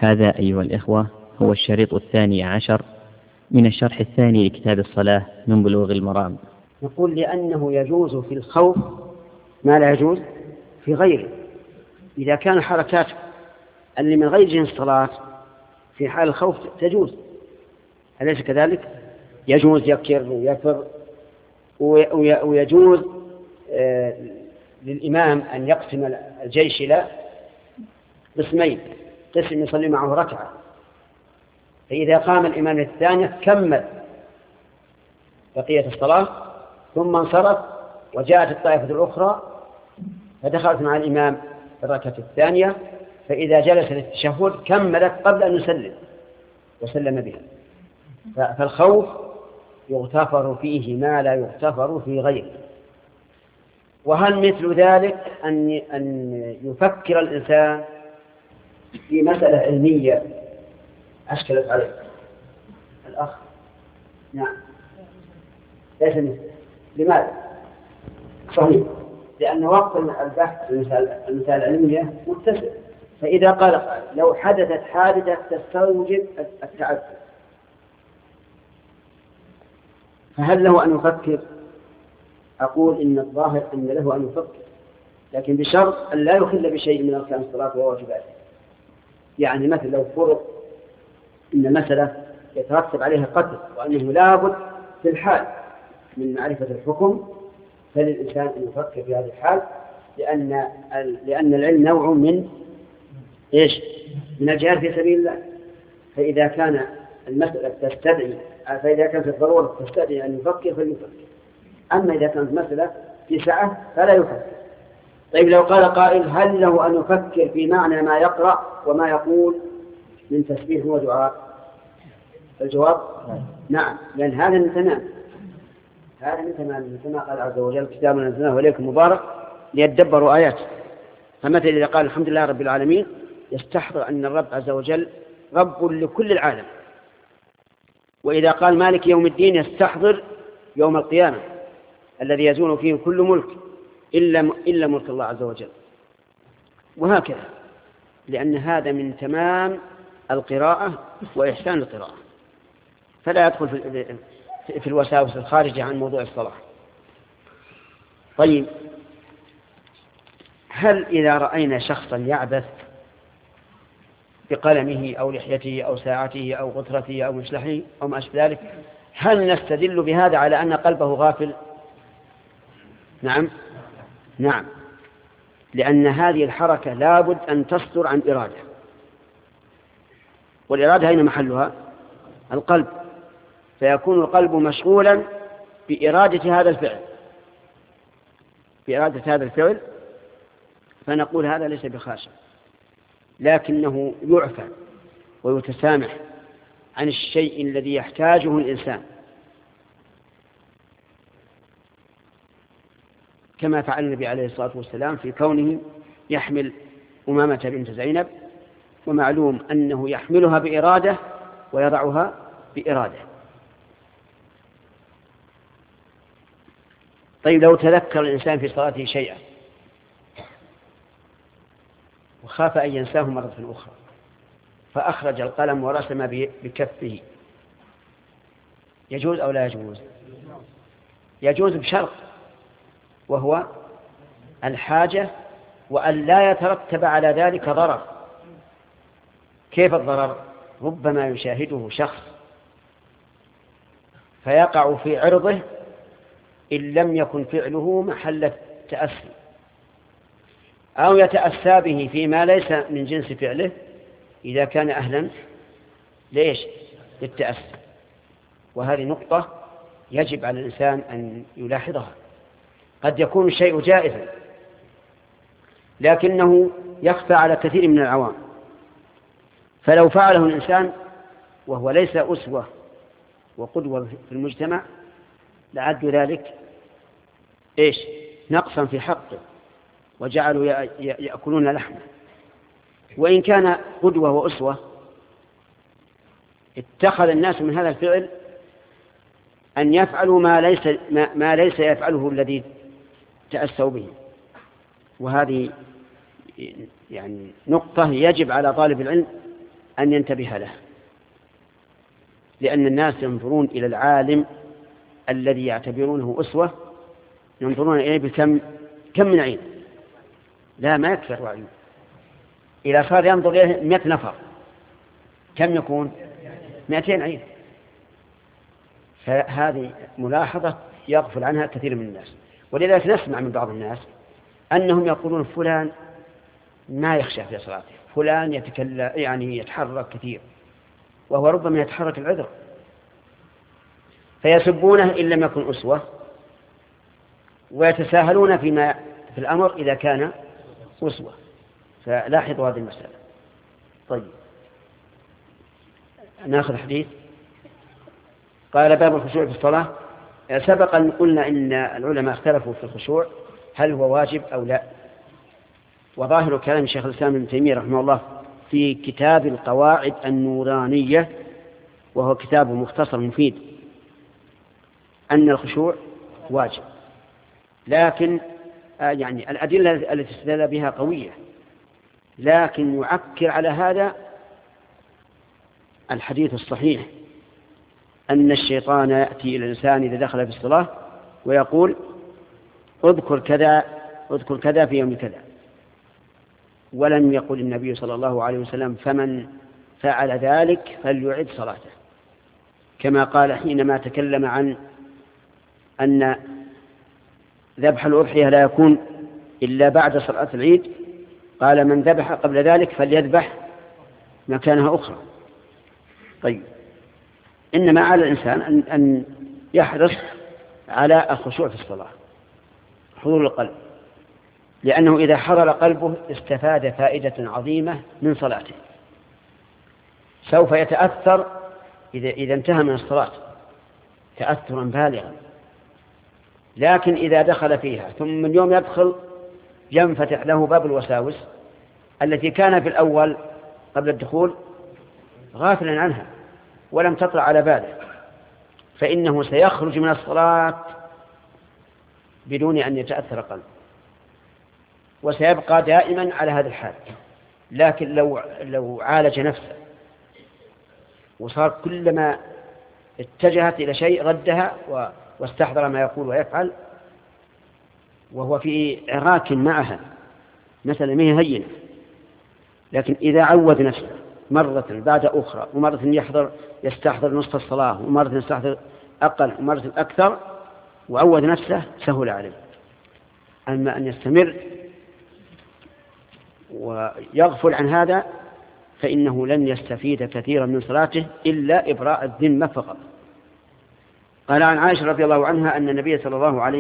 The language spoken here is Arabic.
هذا أيها الإخوة هو الشريط 12 من الشرح الثاني لكتاب الصلاة من بلوغ المرام. نقول لأنه يجوز في الخوف ما لا يجوز في غيره. إذا كان الحركات اللي من غير جنس الصلاة في حال الخوف تجوز، أليس كذلك؟ يجوز يكر ويفر، ويجوز للإمام أن يقسم الجيش إلى قسمين، قسم يصلي معه ركعة، فإذا قام الإمام الثانية كمل بقية الصلاة ثم انصرف، وجاءت الطائفة الأخرى فدخلت مع الإمام الركعة الثانية، فإذا جلس للتشهد كملت قبل أن يسلم وسلم بها. فالخوف يغتفر فيه ما لا يغتفر في غيره. وهل مثل ذلك أن يفكر الإنسان في مسألة علمية أشكلت عليه الأخ؟ نعم، ليس مثل. لماذا؟ صحيح، لأن وقت البحث المسائل العلمية متسع. فإذا قال لو حدثت حادثة تستوجب التعذر، فهل له أن يفكر؟ أقول إن الظاهر أن له أن يفكر، لكن بشرط أن لا يخل بشيء من أركان الصلاة وواجباته. يعني مثل لو فرض إن مسألة يترتب عليها قتل وأنه لابد في الحال من معرفة الحكم، فللإنسان أن يفكر في هذه الحال، لأن العلم نوع من الجهاد في سبيل الله. فإذا كان المسألة فإذا كانت الضرورة تستدعي أن يفكر فليفكر. أما إذا كانت مسألة في سعة فلا يفكر. طيب لو قال قائل هل له أن يفكر في معنى ما يقرأ وما يقول من تسبيح ودعاء؟ الجواب نعم، لأن هذا من تمام، كما قال عز وجل كتاب أنزلناه إليكم مبارك ليدبروا آياته. فمثل إذا قال الحمد لله رب العالمين يستحضر أن الرب عز وجل رب لكل العالم، وإذا قال مالك يوم الدين يستحضر يوم القيامة الذي يزول فيه كل ملك إلا ملك الله عز وجل، وهكذا، لأن هذا من تمام القراءة وإحسان القراءة، فلا يدخل في الوساوس الخارجة عن موضوع الصلاة. طيب، هل إذا رأينا شخصا يعبث بقلمه أو لحيته أو ساعته أو غترته أو مشلحه أو ما أشبه ذلك، هل نستدل بهذا على أن قلبه غافل؟ نعم، لأن هذه الحركة لابد أن تصدر عن إرادة، والإرادة أين محلها؟ القلب، فيكون القلب مشغولا بإرادة هذا الفعل، فنقول هذا ليس بخاشع، لكنه يعفى ويتسامح عن الشيء الذي يحتاجه الإنسان، كما فعل النبي عليه الصلاة والسلام في كونه يحمل أمامة بنت زينب، ومعلوم أنه يحملها بإرادة ويضعها بإرادة. طيب، لو تذكر الإنسان في صلاته شيئا وخاف أن ينساه مرة أخرى فأخرج القلم ورسم بكفه، يجوز أو لا يجوز؟ يجوز بشرط، وهو الحاجة، وأن لا يترتب على ذلك ضرر. كيف الضرر؟ ربما يشاهده شخص فيقع في عرضه إن لم يكن فعله محل تأسي، أو يتأسى به فيما ليس من جنس فعله إذا كان أهلا للتأسي. وهذه نقطة يجب على الإنسان أن يلاحظها. قد يكون الشيء جائزا لكنه يخفى على كثير من العوام، فلو فعله الإنسان وهو ليس أسوة وقدوة في المجتمع لعد ذلك نقصا في حقه، وجعلوا يأكلون لحمه. وإن كان قدوة وأسوة اتخذ الناس من هذا الفعل أن يفعلوا ما ليس يفعله الذي تأسوا به. وهذه يعني نقطة يجب على طالب العلم أن ينتبه له، لأن الناس ينظرون إلى العالم الذي يعتبرونه أسوة، ينظرون إليه كم من عين، لا ما يكفر وعيه. إذا صار ينظر إليه 100 نفر كم يكون؟ 200 عين. فهذه ملاحظة يغفل عنها كثير من الناس. ولذلك نسمع من بعض الناس أنهم يقولون فلان ما يخشى في صلاته، فلان يتكلم يعني يتحرك كثير، وهو ربما يتحرك العذر، فيسبونه إن لم يكن أسوة، ويتساهلون في الأمر إذا كان أسوة. فلاحظوا هذه المسألة. طيب ناخذ حديث. قال باب الخشوع في الصلاة. سبق أن قلنا إن العلماء اختلفوا في الخشوع هل هو واجب أو لا، وظاهر كلام شيخ الإسلام ابن تيمية رحمه الله في كتاب القواعد النورانية، وهو كتاب مختصر مفيد، أن الخشوع واجب، لكن يعني الأدلة التي استدل بها قوية، لكن يعكر على هذا الحديث الصحيح أن الشيطان يأتي إلى الإنسان إذا دخل في الصلاة ويقول اذكر كذا في يوم كذا، ولم يقل النبي صلى الله عليه وسلم فمن فعل ذلك فليعد صلاته، كما قال حينما تكلم عن أن ذبح الأضحية لا يكون إلا بعد صلاة العيد، قال من ذبح قبل ذلك فليذبح مكانها أخرى. طيب إنما على الإنسان أن يحرص على الخشوع في الصلاة، حضور القلب، لأنه إذا حضر قلبه استفاد فائدة عظيمة من صلاته، سوف يتأثر إذا انتهى من الصلاة تأثرا بالغا. لكن إذا دخل فيها ثم من يوم يدخل ينفتح له باب الوساوس التي كان في الأول قبل الدخول غافلا عنها ولم تطلع على باله، فإنه سيخرج من الصلاة بدون أن يتأثر قلبه، وسيبقى دائما على هذا الحال. لكن لو عالج نفسه وصار كلما اتجهت إلى شيء ردها واستحضر ما يقول ويفعل وهو في عراك معها، مثلا ما هي هينة، لكن إذا عود نفسه مرة بعد أخرى، ومرة يستحضر نصف الصلاة، ومرة يستحضر أقل، ومرة أكثر، وعود نفسه سهل عليه. أما أن يستمر ويغفل عن هذا فإنه لن يستفيد كثيرا من صلاته إلا إبراء الذمة فقط. قال عن عائشة رضي الله عنها أن النبي صلى الله عليه